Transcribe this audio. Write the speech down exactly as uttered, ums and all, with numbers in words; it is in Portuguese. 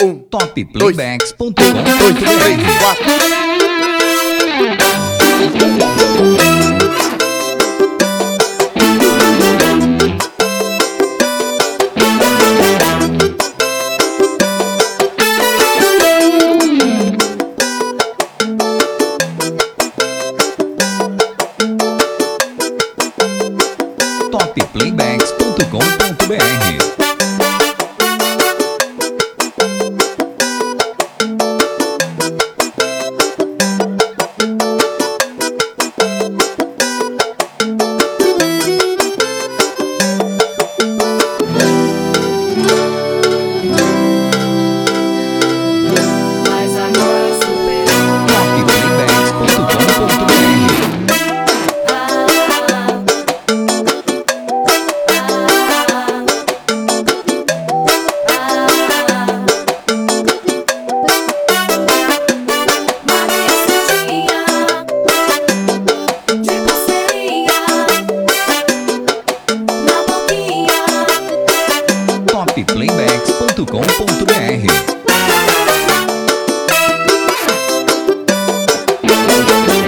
Um, topplaybacks ponto com dois, três, quatro. topplaybacks ponto com ponto br. topplaybacks ponto com ponto br.